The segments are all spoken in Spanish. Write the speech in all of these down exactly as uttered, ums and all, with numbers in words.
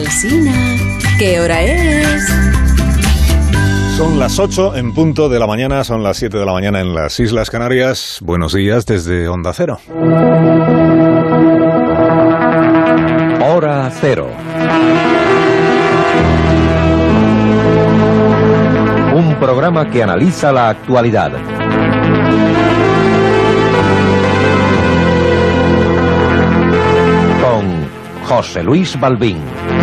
Alsina, ¿qué hora es? Son las ocho en punto de la mañana, son las siete de la mañana en las Islas Canarias. Buenos días desde Onda Cero. Hora Cero. Un programa que analiza la actualidad. Con José Luis Balbín.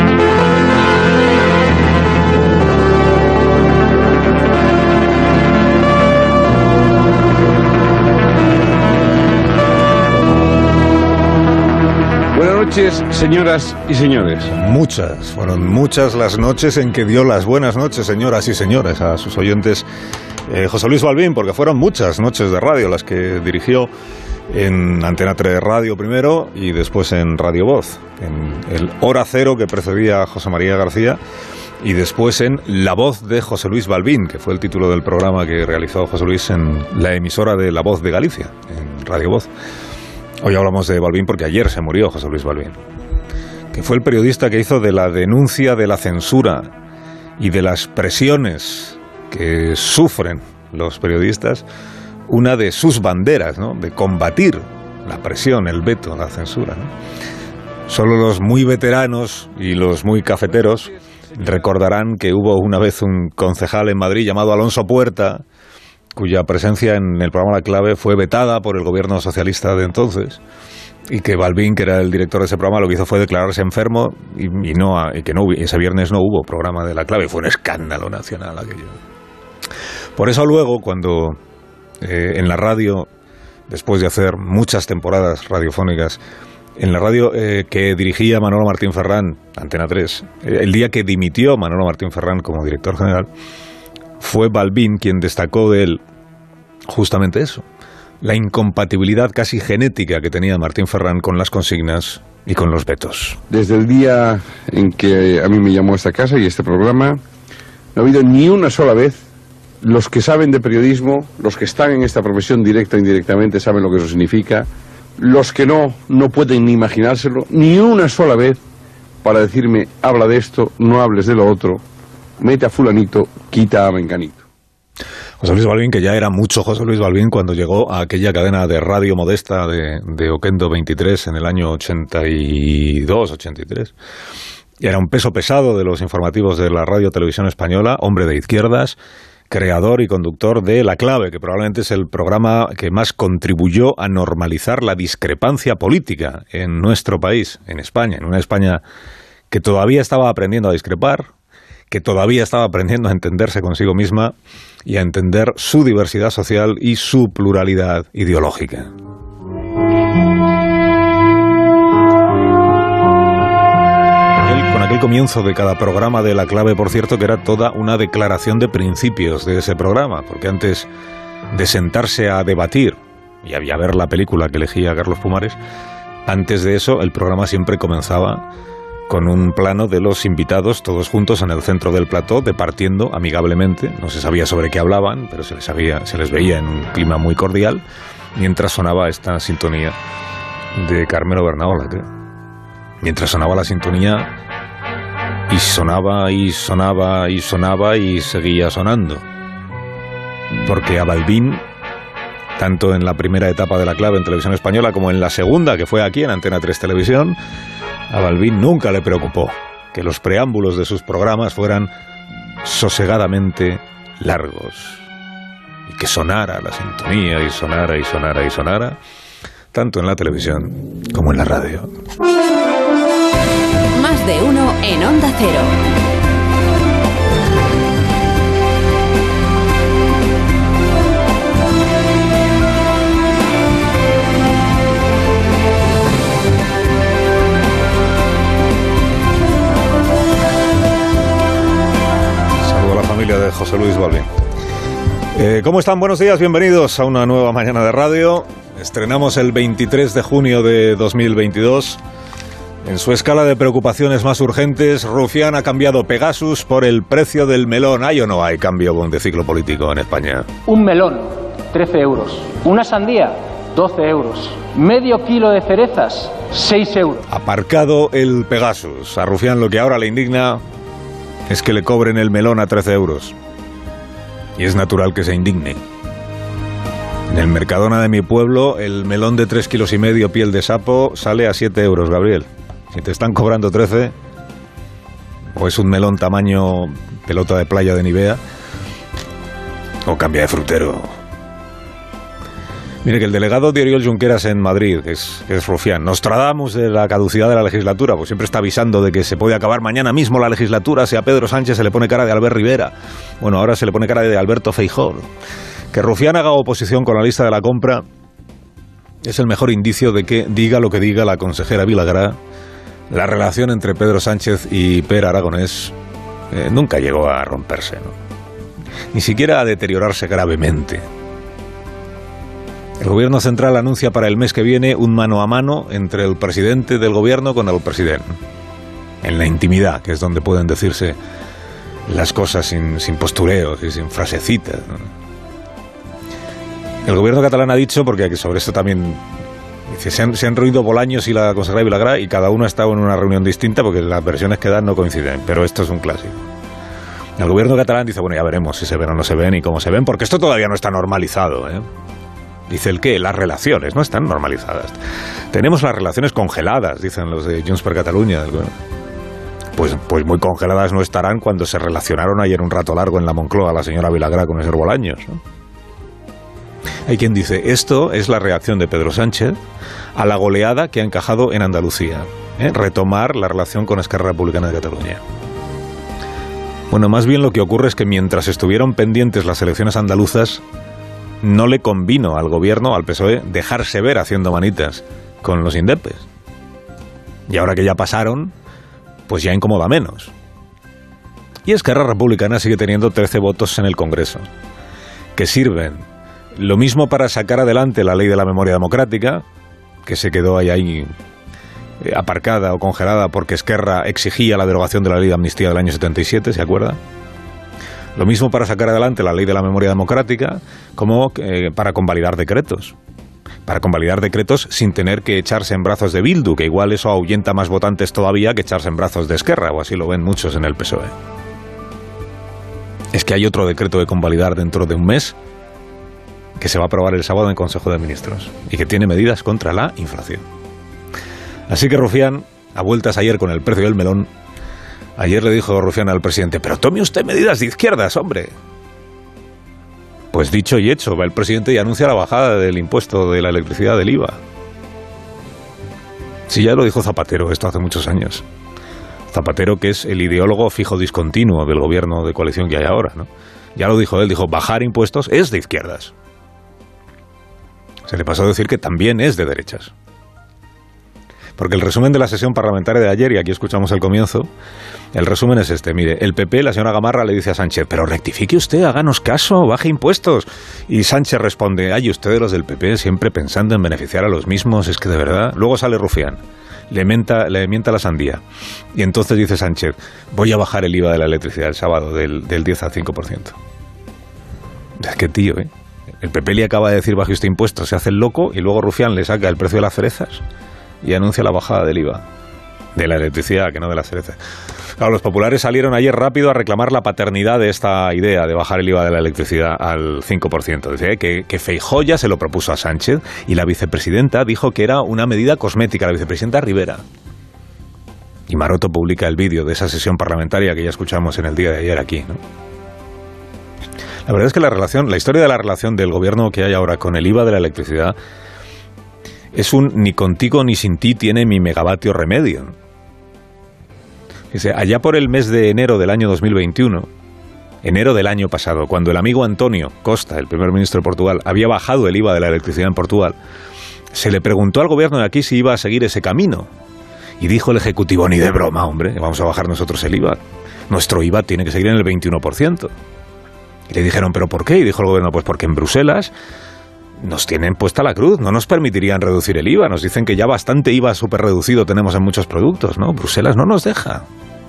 Buenas noches, señoras y señores. Muchas, fueron muchas las noches en que dio las buenas noches, señoras y señores, a sus oyentes eh, José Luis Balbín, porque fueron muchas noches de radio las que dirigió en Antena tres Radio primero y después en Radio Voz, en el Hora Cero que precedía a José María García y después en La Voz de José Luis Balbín, que fue el título del programa que realizó José Luis en la emisora de La Voz de Galicia, en Radio Voz. Hoy hablamos de Balbín porque ayer se murió José Luis Balbín, que fue el periodista que hizo de la denuncia de la censura y de las presiones que sufren los periodistas una de sus banderas, ¿no?, de combatir la presión, el veto, la censura, ¿no? Solo los muy veteranos y los muy cafeteros recordarán que hubo una vez un concejal en Madrid llamado Alonso Puerta, cuya presencia en el programa La Clave fue vetada por el gobierno socialista de entonces, y que Balbín, que era el director de ese programa, lo que hizo fue declararse enfermo y, y, no, y que no, ese viernes no hubo programa de La Clave. Fue un escándalo nacional aquello. Por eso luego, cuando eh, en la radio, después de hacer muchas temporadas radiofónicas, en la radio eh, que dirigía Manolo Martín Ferrán, Antena tres, eh, el día que dimitió Manolo Martín Ferrán como director general, fue Balbín quien destacó de él justamente eso, la incompatibilidad casi genética que tenía Martín Ferrán con las consignas y con los vetos. Desde el día en que a mí me llamó a esta casa y este programa, no ha habido ni una sola vez, los que saben de periodismo, los que están en esta profesión directa o indirectamente saben lo que eso significa, los que no, no pueden ni imaginárselo, ni una sola vez para decirme, habla de esto, no hables de lo otro, mete a fulanito, quita a menganito. José Luis Balbín, que ya era mucho José Luis Balbín cuando llegó a aquella cadena de radio modesta de, de Oquendo veintitrés en el año ochenta y dos, ochenta y tres. Y era un peso pesado de los informativos de la Radio Televisión Española, hombre de izquierdas, creador y conductor de La Clave, que probablemente es el programa que más contribuyó a normalizar la discrepancia política en nuestro país, en España, en una España que todavía estaba aprendiendo a discrepar, que todavía estaba aprendiendo a entenderse consigo misma y a entender su diversidad social y su pluralidad ideológica. Él, con aquel comienzo de cada programa de La Clave, por cierto, que era toda una declaración de principios de ese programa, porque antes de sentarse a debatir y a ver la película que elegía Carlos Pumares, antes de eso el programa siempre comenzaba con un plano de los invitados todos juntos en el centro del plató, departiendo amigablemente. No se sabía sobre qué hablaban, pero se les, había, se les veía en un clima muy cordial, mientras sonaba esta sintonía de Carmelo Bernaola. ¿Qué? Mientras sonaba la sintonía, y sonaba, y sonaba, y sonaba, y seguía sonando. Porque a Balbín, tanto en la primera etapa de La Clave en Televisión Española, como en la segunda, que fue aquí en Antena tres Televisión, a Balbín nunca le preocupó que los preámbulos de sus programas fueran sosegadamente largos y que sonara la sintonía y sonara y sonara y sonara, tanto en la televisión como en la radio. Más de uno en Onda Cero. De José Luis Balbín. Eh, ¿Cómo están? Buenos días, bienvenidos a una nueva mañana de radio. Estrenamos el veintitrés de junio de dos mil veintidós. En su escala de preocupaciones más urgentes, Rufián ha cambiado Pegasus por el precio del melón. ¿Hay o no hay cambio de ciclo político en España? Un melón, trece euros. Una sandía, doce euros. Medio kilo de cerezas, seis euros. Aparcado el Pegasus. A Rufián lo que ahora le indigna es que le cobren el melón a trece euros. Y es natural que se indigne. En el Mercadona de mi pueblo, el melón de tres kilos y medio piel de sapo sale a siete euros, Gabriel. Si te están cobrando trece, o es un melón tamaño pelota de playa de Nivea, o cambia de frutero. Mire que el delegado de Oriol Junqueras en Madrid, que es, que es Rufián, Nostradamus de la caducidad de la legislatura, pues siempre está avisando de que se puede acabar mañana mismo la legislatura si a Pedro Sánchez se le pone cara de Albert Rivera. Bueno, ahora se le pone cara de Alberto Feijóo. Que Rufián haga oposición con la lista de la compra es el mejor indicio de que, diga lo que diga la consejera Vilagrá, la relación entre Pedro Sánchez y Pere Aragonés eh, nunca llegó a romperse, ¿no? Ni siquiera a deteriorarse gravemente. El gobierno central anuncia para el mes que viene un mano a mano entre el presidente del gobierno con el presidente. En la intimidad, que es donde pueden decirse las cosas sin, sin postureos y sin frasecitas, ¿no? El gobierno catalán ha dicho, porque sobre esto también dice, se han, se han reunido Bolaños y la consejera Vilagrá y cada uno ha estado en una reunión distinta porque las versiones que dan no coinciden, pero esto es un clásico. El gobierno catalán dice, bueno, ya veremos si se ven o no se ven y cómo se ven, porque esto todavía no está normalizado, ¿eh? Dice el qué, las relaciones no están normalizadas. Tenemos las relaciones congeladas, dicen los de Junts per Catalunya. Pues, pues muy congeladas no estarán cuando se relacionaron ayer un rato largo en la Moncloa la señora Vilagrá con el señor Bolaños, ¿no? Hay quien dice, esto es la reacción de Pedro Sánchez a la goleada que ha encajado en Andalucía, ¿eh? Retomar la relación con Esquerra Republicana de Cataluña. Bueno, más bien lo que ocurre es que mientras estuvieron pendientes las elecciones andaluzas, no le convino al gobierno, al P S O E, dejarse ver haciendo manitas con los indepes. Y ahora que ya pasaron, pues ya incomoda menos. Y Esquerra Republicana sigue teniendo trece votos en el Congreso, que sirven lo mismo para sacar adelante la ley de la memoria democrática, que se quedó ahí, ahí eh, aparcada o congelada porque Esquerra exigía la derogación de la ley de amnistía del año setenta y siete, ¿se acuerda? Lo mismo para sacar adelante la ley de la memoria democrática como eh, para convalidar decretos. Para convalidar decretos sin tener que echarse en brazos de Bildu, que igual eso ahuyenta más votantes todavía que echarse en brazos de Esquerra, o así lo ven muchos en el P S O E. Es que hay otro decreto de convalidar dentro de un mes que se va a aprobar el sábado en Consejo de Ministros y que tiene medidas contra la inflación. Así que Rufián, a vueltas ayer con el precio del melón, ayer le dijo Rufián al presidente, pero tome usted medidas de izquierdas, hombre. Pues dicho y hecho, va el presidente y anuncia la bajada del impuesto de la electricidad del I V A. Sí, ya lo dijo Zapatero, esto hace muchos años. Zapatero, que es el ideólogo fijo discontinuo del gobierno de coalición que hay ahora, ¿no? Ya lo dijo él, dijo, bajar impuestos es de izquierdas. Se le pasó a decir que también es de derechas. Porque el resumen de la sesión parlamentaria de ayer, y aquí escuchamos el comienzo, el resumen es este, mire, el P P, la señora Gamarra le dice a Sánchez, pero rectifique usted, háganos caso, baje impuestos. Y Sánchez responde, ay, ustedes los del P P siempre pensando en beneficiar a los mismos, es que de verdad. Luego sale Rufián, le mienta, le mienta la sandía. Y entonces dice Sánchez, voy a bajar el I V A de la electricidad el sábado del, del diez al cinco por ciento. Es que tío, ¿eh? El P P le acaba de decir baje usted impuestos, se hace el loco y luego Rufián le saca el precio de las cerezas y anuncia la bajada del I V A. De la electricidad, que no de las cerezas. Claro, los populares salieron ayer rápido a reclamar la paternidad de esta idea de bajar el I V A de la electricidad al cinco por ciento. Dice que, que Feijóo ya se lo propuso a Sánchez y la vicepresidenta dijo que era una medida cosmética, la vicepresidenta Rivera. Y Maroto publica el vídeo de esa sesión parlamentaria que ya escuchamos en el día de ayer aquí, ¿no? La verdad es que la relación, la historia de la relación del gobierno que hay ahora con el I V A de la electricidad es un ni contigo ni sin ti tiene mi megavatio remedio. Dice, allá por el mes de enero del año dos mil veintiuno, enero del año pasado, cuando el amigo Antonio Costa, el primer ministro de Portugal, había bajado el I V A de la electricidad en Portugal, se le preguntó al gobierno de aquí si iba a seguir ese camino. Y dijo el ejecutivo, ni de broma, hombre, vamos a bajar nosotros el I V A. Nuestro I V A tiene que seguir en el veintiuno por ciento. Y le dijeron, ¿pero por qué? Y dijo el gobierno, pues porque en Bruselas nos tienen puesta la cruz, no nos permitirían reducir el I V A, nos dicen que ya bastante I V A súper reducido tenemos en muchos productos, ¿no? Bruselas no nos deja.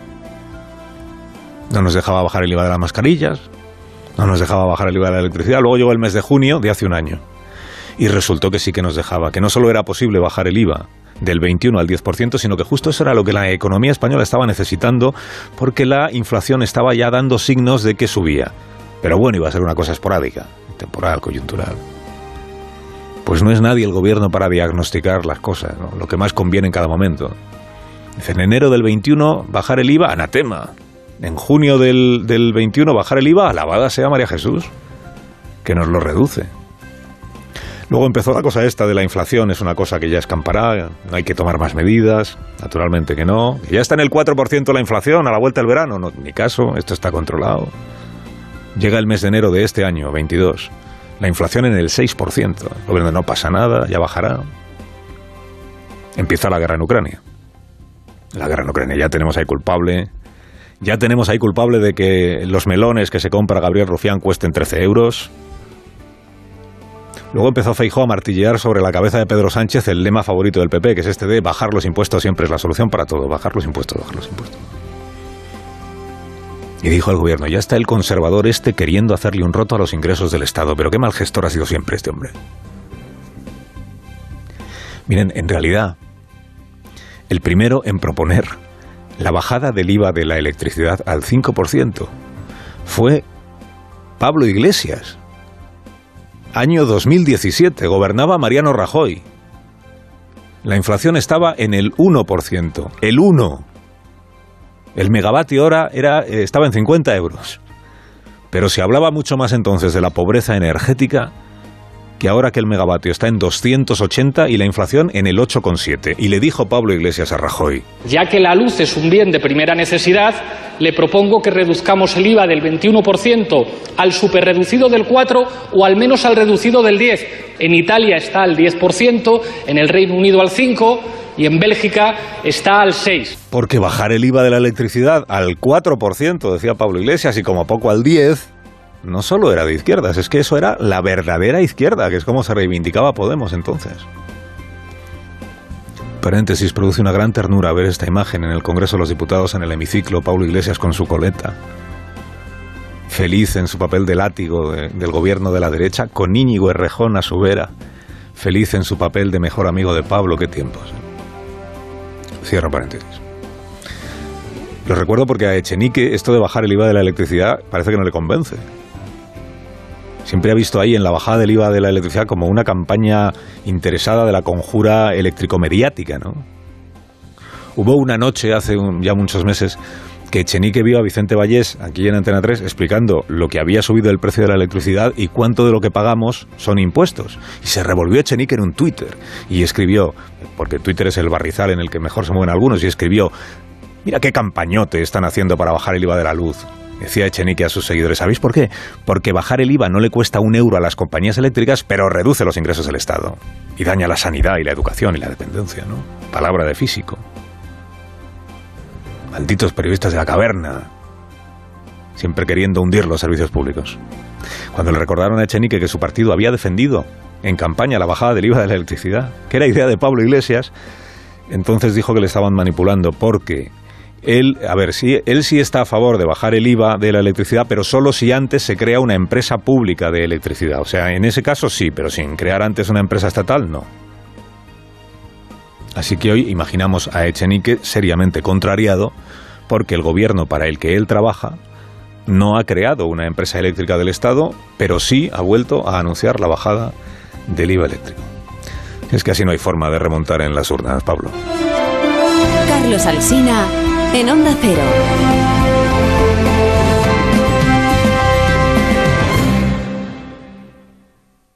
No nos dejaba bajar el I V A de las mascarillas, no nos dejaba bajar el I V A de la electricidad. Luego llegó el mes de junio de hace un año. Y resultó que sí que nos dejaba, que no solo era posible bajar el I V A del veintiuno al diez por ciento, sino que justo eso era lo que la economía española estaba necesitando, porque la inflación estaba ya dando signos de que subía. Pero bueno, iba a ser una cosa esporádica, temporal, coyuntural. Pues no es nadie el gobierno para diagnosticar las cosas, ¿no? Lo que más conviene en cada momento. Dice, en enero del veintiuno bajar el I V A, anatema. En junio del, del veintiuno bajar el I V A, alabada sea María Jesús, que nos lo reduce. Luego empezó la cosa esta de la inflación, es una cosa que ya escampará, no hay que tomar más medidas, naturalmente que no. Ya está en el cuatro por ciento la inflación a la vuelta del verano, no, ni caso, esto está controlado. Llega el mes de enero de este año, veintidós, la inflación en el seis por ciento. El gobierno no pasa nada, ya bajará. Empieza la guerra en Ucrania. La guerra en Ucrania, ya tenemos ahí culpable. Ya tenemos ahí culpable de que los melones que se compra Gabriel Rufián cuesten trece euros. Luego empezó Feijóo a martillear sobre la cabeza de Pedro Sánchez el lema favorito del P P, que es este de bajar los impuestos siempre es la solución para todo. Bajar los impuestos, bajar los impuestos. Y dijo el gobierno, ya está el conservador este queriendo hacerle un roto a los ingresos del Estado. Pero qué mal gestor ha sido siempre este hombre. Miren, en realidad, el primero en proponer la bajada del I V A de la electricidad al cinco por ciento fue Pablo Iglesias. Año dos mil diecisiete, gobernaba Mariano Rajoy. La inflación estaba en el uno por ciento. El uno por ciento. El megavatio hora era, eh, estaba en cincuenta euros. Pero se hablaba mucho más entonces de la pobreza energética que ahora que el megavatio está en doscientos ochenta y la inflación en el ocho coma siete. Y le dijo Pablo Iglesias a Rajoy, ya que la luz es un bien de primera necesidad, le propongo que reduzcamos el I V A del veintiuno por ciento al superreducido del cuatro por ciento o al menos al reducido del diez por ciento. En Italia está al diez por ciento, en el Reino Unido al cinco por ciento y en Bélgica está al seis por ciento. Porque bajar el I V A de la electricidad al cuatro por ciento, decía Pablo Iglesias, y como poco al diez por ciento, no solo era de izquierdas, es que eso era la verdadera izquierda, que es como se reivindicaba Podemos entonces. Paréntesis, produce una gran ternura ver esta imagen en el Congreso de los Diputados, en el hemiciclo, Pablo Iglesias con su coleta, feliz en su papel de látigo de, del gobierno de la derecha, con Íñigo Errejón a su vera, feliz en su papel de mejor amigo de Pablo, qué tiempos. Cierro paréntesis. Lo recuerdo porque a Echenique esto de bajar el I V A de la electricidad parece que no le convence. Siempre ha visto ahí en la bajada del I V A de la electricidad como una campaña interesada de la conjura eléctrico-mediática, ¿no? Hubo una noche, hace un, ya muchos meses, que Echenique vio a Vicente Vallés, aquí en Antena tres, explicando lo que había subido el precio de la electricidad y cuánto de lo que pagamos son impuestos. Y se revolvió Echenique en un Twitter y escribió, porque Twitter es el barrizal en el que mejor se mueven algunos, y escribió, mira qué campañote están haciendo para bajar el I V A de la luz. Decía Echenique a sus seguidores, ¿sabéis por qué? Porque bajar el I V A no le cuesta un euro a las compañías eléctricas, pero reduce los ingresos del Estado. Y daña la sanidad y la educación y la dependencia, ¿no? Palabra de físico. Malditos periodistas de la caverna, siempre queriendo hundir los servicios públicos. Cuando le recordaron a Echenique que su partido había defendido en campaña la bajada del I V A de la electricidad, que era idea de Pablo Iglesias, entonces dijo que le estaban manipulando porque él, a ver, sí, él sí está a favor de bajar el I V A de la electricidad, pero solo si antes se crea una empresa pública de electricidad. O sea, en ese caso sí, pero sin crear antes una empresa estatal, no. Así que hoy imaginamos a Echenique seriamente contrariado porque el gobierno para el que él trabaja no ha creado una empresa eléctrica del Estado, pero sí ha vuelto a anunciar la bajada del I V A eléctrico. Es que así no hay forma de remontar en las urnas, Pablo. Carlos Alsina, en Onda Cero.